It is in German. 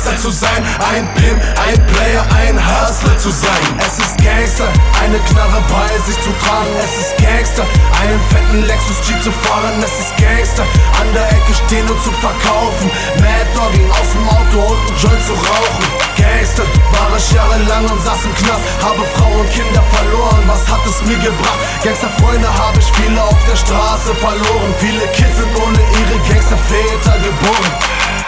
Gangster zu sein, ein Pimp, ein Player, ein Hustler zu sein. Es ist Gangster, eine Knarre bei sich zu tragen. Es ist Gangster, einen fetten Lexus Jeep zu fahren. Es ist Gangster, an der Ecke stehen und zu verkaufen. Mad Dogging aus dem Auto und einen Joint zu rauchen. Gangster, war ich jahrelang und saß im Knast. Habe Frauen und Kinder verloren, was hat es mir gebracht? Gangsterfreunde habe ich viele auf der Straße verloren. Viele Kids sind ohne ihre Gangsterväter geboren.